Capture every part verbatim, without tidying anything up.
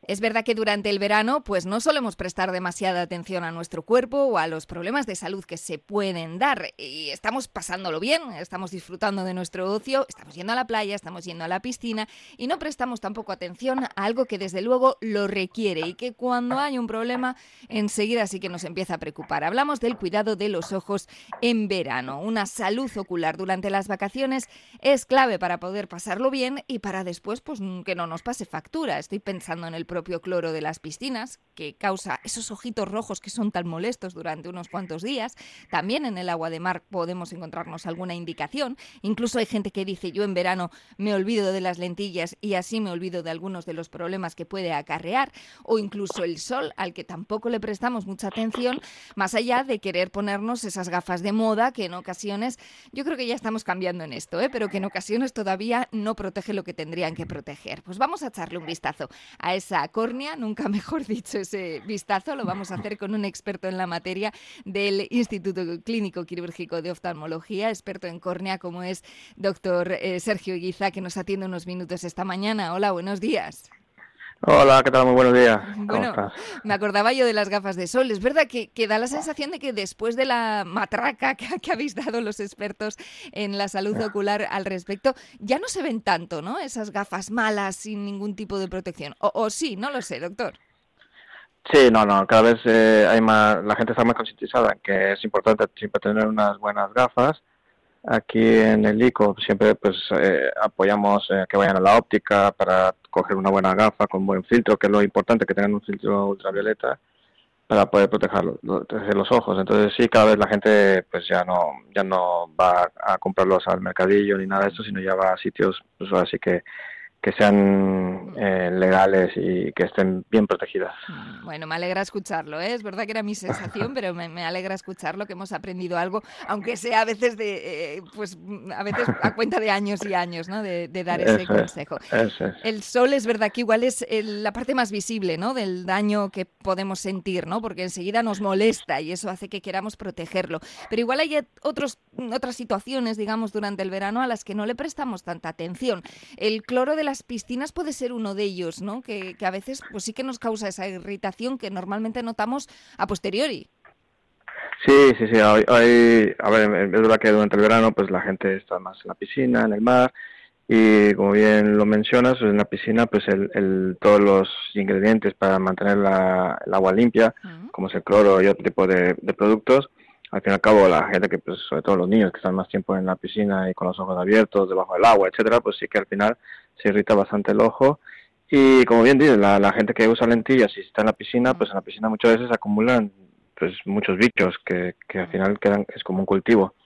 Es verdad que durante el verano pues no solemos prestar demasiada atención a nuestro cuerpo o a los problemas de salud que se pueden dar. Y estamos pasándolo bien, estamos disfrutando de nuestro ocio, estamos yendo a la playa, estamos yendo a la piscina y no prestamos tampoco atención a algo que desde luego lo requiere y que cuando hay un problema enseguida sí que nos empieza a preocupar. Hablamos del cuidado de los ojos en verano. Una salud ocular durante las vacaciones es clave para poder pasarlo bien y para después pues que no nos pase factura. Estoy pensando en el propio cloro de las piscinas, que causa esos ojitos rojos que son tan molestos durante unos cuantos días. También en el agua de mar podemos encontrarnos alguna indicación. Incluso hay gente que dice, yo en verano me olvido de las lentillas y así me olvido de algunos de los problemas que puede acarrear. O incluso el sol, al que tampoco le prestamos mucha atención, más allá de querer ponernos esas gafas de moda que en ocasiones, yo creo que ya estamos cambiando en esto, ¿eh? pero que en ocasiones todavía no protege lo que tendrían que proteger. Pues vamos a echarle un vistazo a esa córnea, nunca mejor dicho ese vistazo, lo vamos a hacer con un experto en la materia del Instituto Clínico Quirúrgico de Oftalmología, experto en córnea como es doctor eh, Sergio Eguiza, que nos atiende unos minutos esta mañana. Hola, buenos días. Hola, ¿qué tal? Muy buenos días. ¿Cómo bueno, estás? Me acordaba yo de las gafas de sol. Es verdad que, que da la sensación de que después de la matraca que, que habéis dado los expertos en la salud ocular al respecto, ya no se ven tanto, ¿no? Esas gafas malas sin ningún tipo de protección. O, o sí, no lo sé, doctor. Sí, no, no, cada vez eh, hay más, la gente está más concientizada en que es importante siempre tener unas buenas gafas. Aquí en el I C O siempre pues eh, apoyamos eh, que vayan a la óptica para coger una buena gafa con buen filtro, que es lo importante, que tengan un filtro ultravioleta para poder proteger los, proteger los ojos. Entonces sí, cada vez la gente pues ya no ya no va a comprarlos al mercadillo ni nada de esto, sino ya va a sitios pues así que que sean eh, legales y que estén bien protegidas. Bueno, me alegra escucharlo, ¿eh? Es verdad que era mi sensación, pero me, me alegra escucharlo, que hemos aprendido algo, aunque sea a veces de, eh, pues a veces a cuenta de años y años, ¿no? De, de dar ese Eso consejo. Es, eso es. El sol es verdad que igual es el, la parte más visible, ¿no? Del daño que podemos sentir, ¿no? Porque enseguida nos molesta y eso hace que queramos protegerlo. Pero igual hay otros, otras situaciones, digamos, durante el verano a las que no le prestamos tanta atención. El cloro de las piscinas puede ser uno de ellos, ¿no? Que, que a veces pues sí que nos causa esa irritación que normalmente notamos a posteriori. Sí, sí, sí. Hay, hay, a ver, es verdad que durante el verano pues la gente está más en la piscina, en el mar, y como bien lo mencionas, en la piscina pues el, el todos los ingredientes para mantener la, el agua limpia, uh-huh. como es el cloro y otro tipo de, de productos, al fin y al cabo la gente que pues sobre todo los niños que están más tiempo en la piscina y con los ojos abiertos debajo del agua, etcétera, pues sí que al final se irrita bastante el ojo. Y como bien dices, la, la gente que usa lentillas y está en la piscina, pues en la piscina muchas veces acumulan pues muchos bichos que, que al final quedan, es como un cultivo.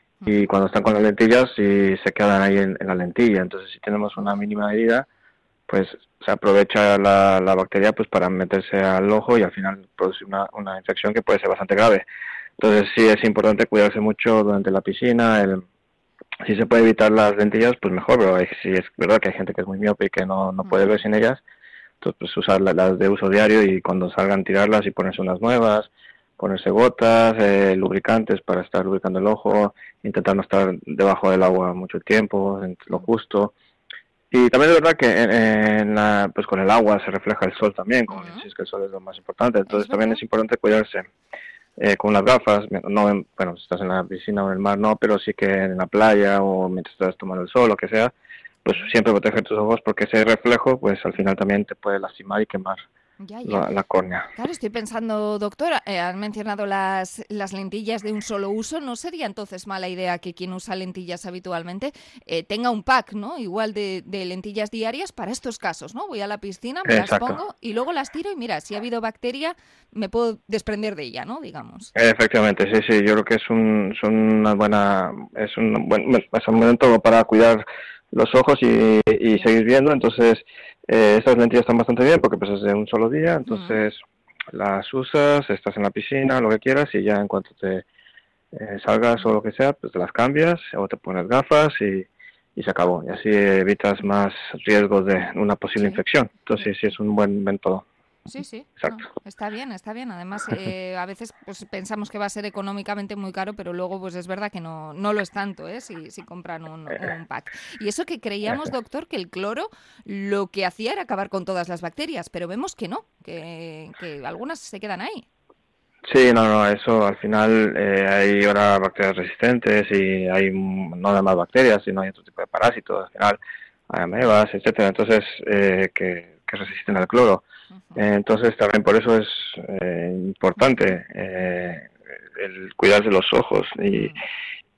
Y cuando están con las lentillas sí se quedan ahí en, en la lentilla. Entonces si tenemos una mínima herida, pues se aprovecha la, la bacteria pues para meterse al ojo y al final producir una, una infección que puede ser bastante grave. Entonces sí es importante cuidarse mucho durante la piscina. El, si se puede evitar las lentillas, pues mejor, pero hay, sí es verdad que hay gente que es muy miope y que no, no puede ver sin ellas. Entonces pues usar las de uso diario y cuando salgan tirarlas y ponerse unas nuevas, ponerse gotas, eh, lubricantes para estar lubricando el ojo, intentar no estar debajo del agua mucho tiempo, en lo justo. Y también es verdad que en, en la, pues con el agua se refleja el sol también, como uh-huh. decís que el sol es lo más importante. Entonces ¿Es también es importante cuidarse eh, con las gafas, no en, bueno, si estás en la piscina o en el mar no, pero sí que en la playa o mientras estás tomando el sol o que sea, pues siempre proteger tus ojos porque ese reflejo pues al final también te puede lastimar y quemar. Ya, ya. La, la córnea. Claro, estoy pensando, doctora, eh, han mencionado las, las lentillas de un solo uso. ¿No sería entonces mala idea que quien usa lentillas habitualmente eh, tenga un pack, ¿no? Igual de, de lentillas diarias para estos casos, ¿no? Voy a la piscina, me Exacto. las pongo y luego las tiro y mira, si ha habido bacteria, me puedo desprender de ella, ¿no? Digamos. Efectivamente, sí, sí. Yo creo que es un, son una buena, es un buen, es un momento para cuidar los ojos y, y seguir viendo. Entonces eh, estas lentillas están bastante bien porque pues es de un solo día, entonces uh-huh. las usas, estás en la piscina, lo que quieras, y ya en cuanto te eh, salgas uh-huh. o lo que sea, pues te las cambias o te pones gafas y, y se acabó, y así evitas más riesgos de una posible sí. infección. Entonces sí, sí es un buen método. Sí, sí, no, Exacto. está bien, está bien. Además, eh, a veces pues pensamos que va a ser económicamente muy caro, pero luego pues es verdad que no, no lo es tanto, ¿eh? Si, si compran un, un pack. Y eso que creíamos, doctor, que el cloro lo que hacía era acabar con todas las bacterias, pero vemos que no, que, que algunas se quedan ahí. Sí, no, no, eso al final eh, hay ahora bacterias resistentes y hay mm, no nada más bacterias, sino hay otro tipo de parásitos, al final hay amebas, etcétera, entonces eh, que, que resisten al cloro. Uh-huh. Eh, entonces también por eso es eh, importante eh, el cuidarse los ojos y, Uh-huh.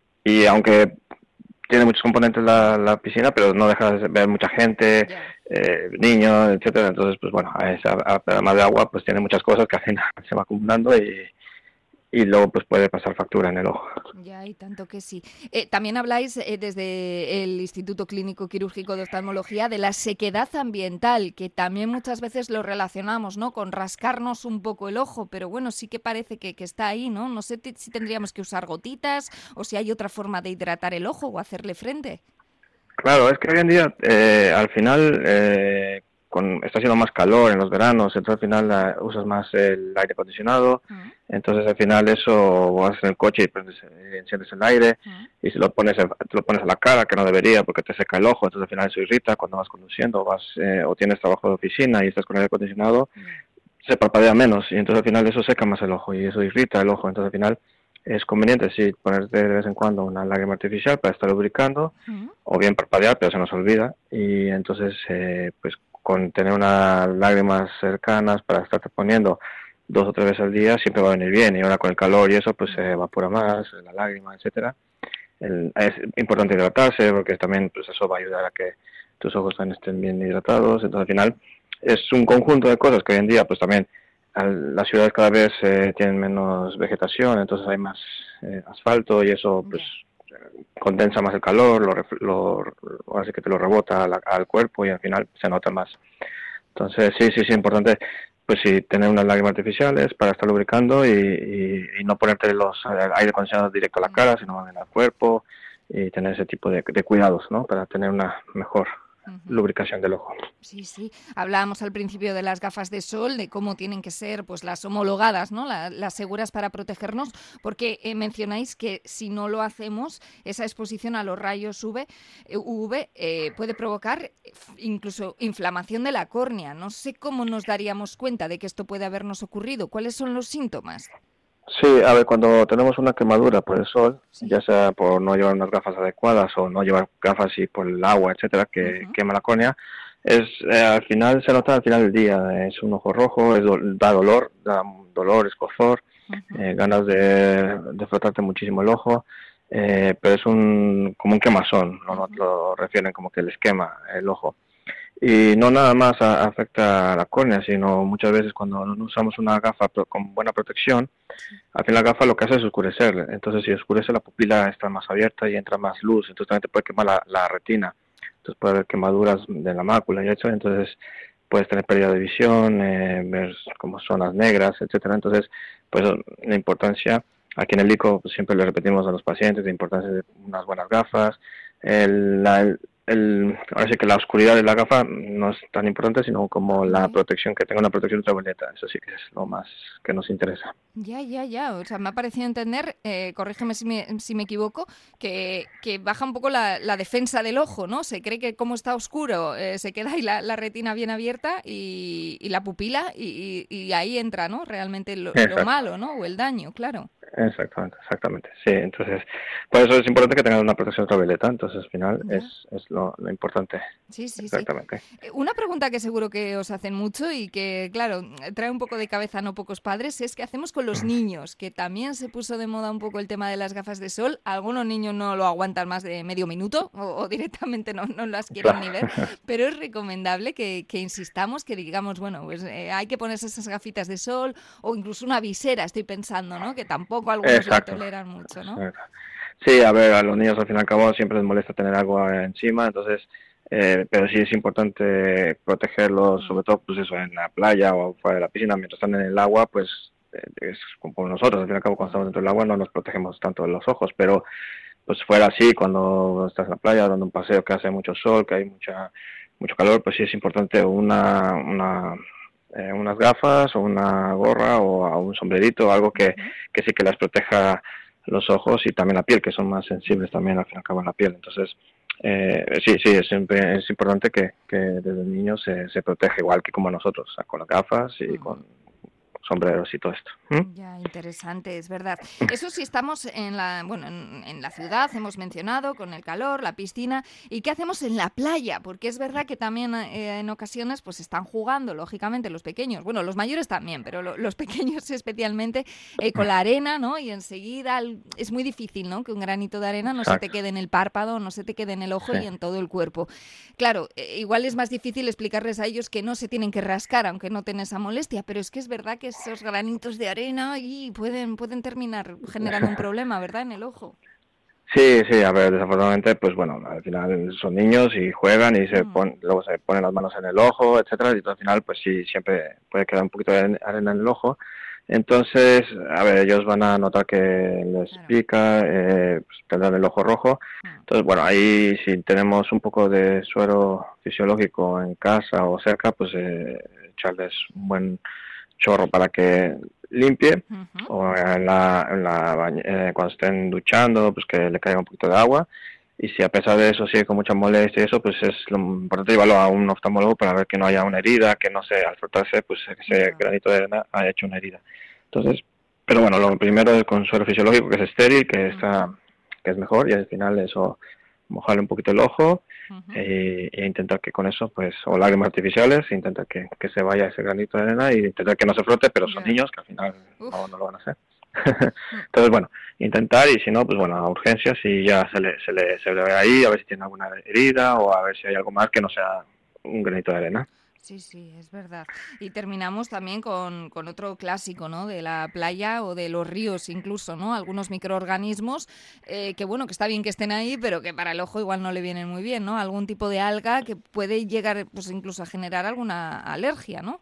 y aunque tiene muchos componentes la, la piscina, pero no deja de ver mucha gente, Yeah. eh, niños, etcétera. Entonces, pues bueno, a esa, a, además de agua, pues tiene muchas cosas que al final se va acumulando y, y luego pues puede pasar factura en el ojo. Ya, y tanto que sí. Eh, también habláis eh, desde el Instituto Clínico Quirúrgico de Oftalmología de la sequedad ambiental, que también muchas veces lo relacionamos, ¿no? Con rascarnos un poco el ojo, pero bueno, sí que parece que, que está ahí, ¿no? No sé t- si tendríamos que usar gotitas o si hay otra forma de hidratar el ojo o hacerle frente. Claro, es que hoy en día, eh, al final, eh, con, está haciendo más calor en los veranos, entonces al final la, usas más el aire acondicionado, Mm, entonces al final eso vas en el coche y prendes, eh, enciendes el aire mm, y si lo pones, te lo pones a la cara, que no debería porque te seca el ojo, entonces al final eso irrita cuando vas conduciendo, vas eh, o tienes trabajo de oficina y estás con aire acondicionado, yeah. se parpadea menos y entonces al final eso seca más el ojo y eso irrita el ojo, entonces al final es conveniente sí ponerte de vez en cuando una lágrima artificial para estar lubricando Mm, o bien parpadear, pero se nos olvida y entonces eh, pues con tener unas lágrimas cercanas para estarte poniendo dos o tres veces al día siempre va a venir bien y ahora con el calor y eso pues se mm. evapora más la lágrima, etcétera. El, es importante hidratarse porque también pues eso va a ayudar a que tus ojos también estén bien hidratados, entonces al final es un conjunto de cosas que hoy en día pues también al, las ciudades cada vez eh, tienen menos vegetación, entonces hay más eh, asfalto y eso pues Yeah. condensa más el calor, lo, lo, lo así que te lo rebota al, al cuerpo y al final se nota más. Entonces sí, sí, sí, importante pues sí, tener unas lágrimas artificiales para estar lubricando y, y, y no ponerte los aire acondicionado directo a la cara, sino en el cuerpo y tener ese tipo de, de cuidados, ¿no? Para tener una mejor Uh-huh. lubricación del ojo. Sí, sí. Hablábamos al principio de las gafas de sol, de cómo tienen que ser pues las homologadas, ¿no? La, las seguras para protegernos, porque eh, mencionáis que si no lo hacemos, esa exposición a los rayos U V, eh, U V eh, puede provocar incluso inflamación de la córnea. No sé cómo nos daríamos cuenta de que esto puede habernos ocurrido. ¿Cuáles son los síntomas? Sí, a ver, cuando tenemos una quemadura por el sol, Sí. ya sea por no llevar unas gafas adecuadas o no llevar gafas y por el agua, etcétera, que Uh-huh. quema la córnea, es eh, al final se nota al final del día, es un ojo rojo, es do, da dolor, da dolor, escozor, Uh-huh. eh, ganas de, de frotarte muchísimo el ojo, eh, pero es un como un quemazón, ¿no? No Uh-huh. lo refieren como que les quema el ojo. Y no nada más a, afecta a la córnea, sino muchas veces cuando no usamos una gafa pro, con buena protección, Sí. al fin la gafa lo que hace es oscurecer, entonces si oscurece la pupila está más abierta y entra más luz, entonces también te puede quemar la, la retina, entonces puede haber quemaduras de la mácula y eso, entonces puedes tener pérdida de visión, eh, ver como zonas negras, etcétera. Entonces, pues la importancia, aquí en el ICO pues, siempre le repetimos a los pacientes la importancia de unas buenas gafas, el, la, el, el, ahora sí que la oscuridad de la gafa no es tan importante, sino como la Yeah. protección, que tenga una protección ultravioleta, eso sí que es lo más que nos interesa. Ya, ya, ya. O sea, me ha parecido entender, eh, corrígeme si me, si me equivoco, que, que baja un poco la, la defensa del ojo, ¿no? Se cree que como está oscuro, eh, se queda ahí la, la retina bien abierta y, y la pupila y, y, y ahí entra, ¿no? Realmente lo, lo Exacto. malo, ¿no? O el daño, claro. Exactamente, exactamente. Sí, entonces, por eso es importante que tengan una protección ultravioleta, entonces al final es, Ya. es lo, lo importante. Sí, sí, sí. Exactamente. Eh, Una pregunta que seguro que os hacen mucho y que, claro, trae un poco de cabeza a no pocos padres es qué hacemos con los niños, que también se puso de moda un poco el tema de las gafas de sol. Algunos niños no lo aguantan más de medio minuto o, o directamente no, no las quieren Claro. ni ver, pero es recomendable que, que insistamos, que digamos, bueno, pues eh, hay que ponerse esas gafitas de sol o incluso una visera, estoy pensando, ¿no? Que tampoco algunos la Exacto. toleran mucho, ¿no? Exacto. Sí, a ver, a los niños al fin y al cabo siempre les molesta tener algo encima, entonces, eh, pero sí es importante protegerlos, Mm, sobre todo pues eso, en la playa o fuera de la piscina, mientras están en el agua, pues eh, es como nosotros, al fin y al cabo cuando mm, estamos dentro del agua no nos protegemos tanto de los ojos, pero pues fuera así, cuando estás en la playa dando un paseo que hace mucho sol, que hay mucha mucho calor, pues sí es importante una, una eh, unas gafas o una gorra o a un sombrerito, algo que, que sí que les proteja los ojos y también la piel, que son más sensibles también al fin y al cabo en la piel. Entonces, eh, sí, sí, es, siempre, es importante que, que desde el niño se, se proteja igual que como nosotros, o sea, con las gafas y uh-huh. con sombreros y todo esto. ¿Mm? Ya, interesante, es verdad. Eso sí, estamos en la, bueno, en, en la ciudad, hemos mencionado, con el calor, la piscina. ¿Y qué hacemos en la playa? Porque es verdad que también eh, en ocasiones pues están jugando, lógicamente, los pequeños. Bueno, los mayores también, pero lo, los pequeños especialmente eh, con la arena, ¿no? Y enseguida es muy difícil, ¿no? Que un granito de arena no Exacto. se te quede en el párpado, no se te quede en el ojo sí. y en todo el cuerpo. Claro, eh, igual es más difícil explicarles a ellos que no se tienen que rascar, aunque no tengan esa molestia, pero es que es verdad que esos granitos de arena y pueden pueden terminar generando un problema, ¿verdad? En el ojo. Sí, sí, a ver, desafortunadamente, pues bueno, al final son niños y juegan y se mm. pon, luego se ponen las manos en el ojo, etcétera, y al final, pues sí, siempre puede quedar un poquito de arena en el ojo. Entonces, a ver, ellos van a notar que les claro. pica, eh, pues tendrán el ojo rojo. Entonces, bueno, ahí si tenemos un poco de suero fisiológico en casa o cerca, pues eh, echarles un buen chorro para que limpie, uh-huh. o en la, en la bañe- eh, cuando estén duchando, pues que le caiga un poquito de agua. Y si a pesar de eso sigue con mucha molestia y eso, pues es lo importante llevarlo a un oftalmólogo para ver que no haya una herida, que no se, al frotarse, pues ese uh-huh. granito de arena haya hecho una herida. Entonces, pero bueno, lo primero es con suero fisiológico, que es estéril, que uh-huh. está, que es mejor, y al final eso, mojarle un poquito el ojo, uh-huh. e, e intentar que con eso, pues, o lágrimas artificiales, e intentar que, que se vaya ese granito de arena y intentar que no se frote, pero son yeah. niños que al final no, no lo van a hacer. Entonces, bueno, intentar, y si no, pues bueno, a urgencias y ya se le, se le, se le ve ahí, a ver si tiene alguna herida o a ver si hay algo más que no sea un granito de arena. Sí, sí, es verdad. Y terminamos también con, con otro clásico, ¿no? De la playa o de los ríos incluso, ¿no? Algunos microorganismos eh, que, bueno, que está bien que estén ahí, pero que para el ojo igual no le vienen muy bien, ¿no? Algún tipo de alga que puede llegar, pues incluso a generar alguna alergia, ¿no?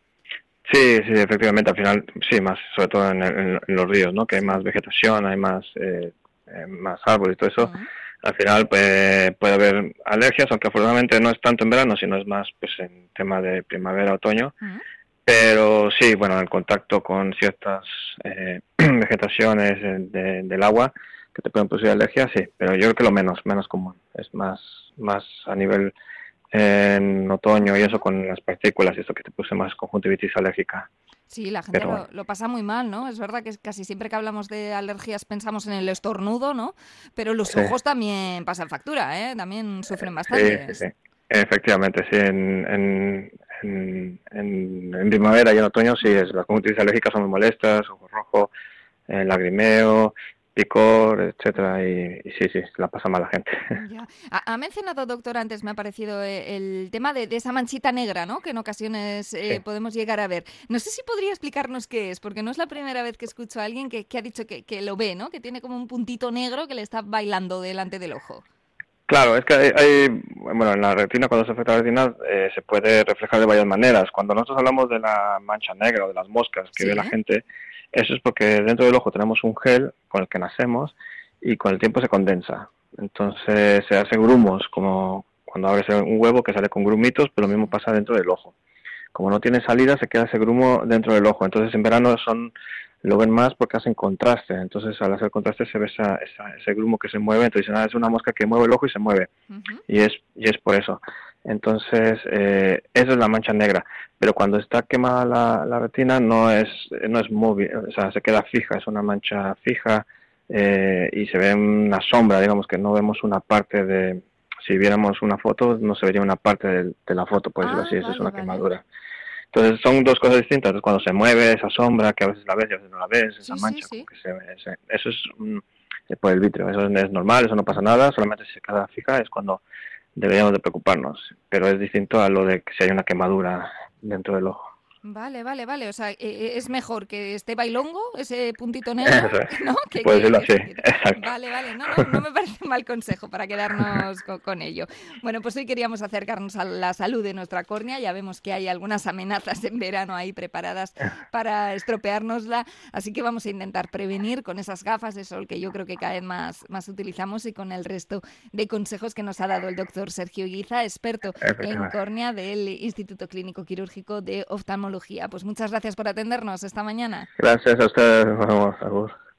Sí, sí, efectivamente, al final, sí, más, sobre todo en, en, en los ríos, ¿no? Que hay más vegetación, hay más, eh, eh, más árboles y todo eso. Uh-huh. Al final pues, puede haber alergias, aunque afortunadamente no es tanto en verano, sino es más pues en tema de primavera, otoño. Uh-huh. Pero sí, bueno, el contacto con ciertas eh, vegetaciones de, del agua que te pueden producir alergias, sí, pero yo creo que lo menos, menos común. Es más, más a nivel en otoño y eso con las partículas y eso que te puse más conjuntivitis alérgica. Sí, la gente Pero, lo, lo pasa muy mal, ¿no? Es verdad que casi siempre que hablamos de alergias pensamos en el estornudo, ¿no? Pero los sí. ojos también pasan factura, ¿eh? También sufren bastante. Sí, sí, sí. Efectivamente, sí. En, en, en, en, en primavera y en otoño sí, es, las conjuntivitis alérgicas son muy molestas, ojo rojo, eh, lagrimeo, picor, etcétera, y, y sí, sí, la pasa mal la gente. Ya. Ha, ha mencionado, doctor, antes me ha parecido eh, el tema de, de esa manchita negra, ¿no? Que en ocasiones eh, sí. podemos llegar a ver. No sé si podría explicarnos qué es, porque no es la primera vez que escucho a alguien que, que ha dicho que, que lo ve, ¿no? Que tiene como un puntito negro que le está bailando delante del ojo. Claro, es que hay, hay bueno, en la retina, cuando se afecta la retina, eh, se puede reflejar de varias maneras. Cuando nosotros hablamos de la mancha negra o de las moscas que ¿Sí? ve la gente, eso es porque dentro del ojo tenemos un gel con el que nacemos y con el tiempo se condensa. Entonces se hacen grumos, como cuando abres un huevo que sale con grumitos, pero lo mismo pasa dentro del ojo. Como no tiene salida, se queda ese grumo dentro del ojo. Entonces en verano son lo ven más porque hacen contraste. Entonces al hacer contraste se ve esa, esa, ese grumo que se mueve. Entonces dicen, ah, es una mosca que mueve el ojo y se mueve. Uh-huh. Y es y es por eso. Entonces, eh, eso es la mancha negra. Pero cuando está quemada la, la retina no es no es móvil, o sea, se queda fija, es una mancha fija eh, y se ve una sombra, digamos que no vemos una parte de... Si viéramos una foto, no se vería una parte de, de la foto, por decirlo ah, así, vale, esa es una vale. quemadura. Entonces son dos cosas distintas. Entonces, cuando se mueve esa sombra, que a veces la ves y a veces no la ves, esa sí, mancha, sí, sí. Como que se ve, ese, eso es um, por el vitrio, eso es normal, eso no pasa nada, solamente si se queda fija es cuando deberíamos de preocuparnos, pero es distinto a lo de que si hay una quemadura dentro del ojo. Vale, vale, vale. O sea, eh, es mejor que esté bailongo, ese puntito negro, ¿no? Que, puedes que, decirlo así, que, exacto. Vale, vale. No, no, no me parece mal consejo para quedarnos con, con ello. Bueno, pues hoy queríamos acercarnos a la salud de nuestra córnea. Ya vemos que hay algunas amenazas en verano ahí preparadas para estropeárnosla. Así que vamos a intentar prevenir con esas gafas de sol que yo creo que cada vez más, más utilizamos y con el resto de consejos que nos ha dado el doctor Sergio Guiza, experto en córnea del Instituto Clínico Quirúrgico de Oftalmología tecnología. Pues muchas gracias por atendernos esta mañana. Gracias a ustedes. Vamos, a vos.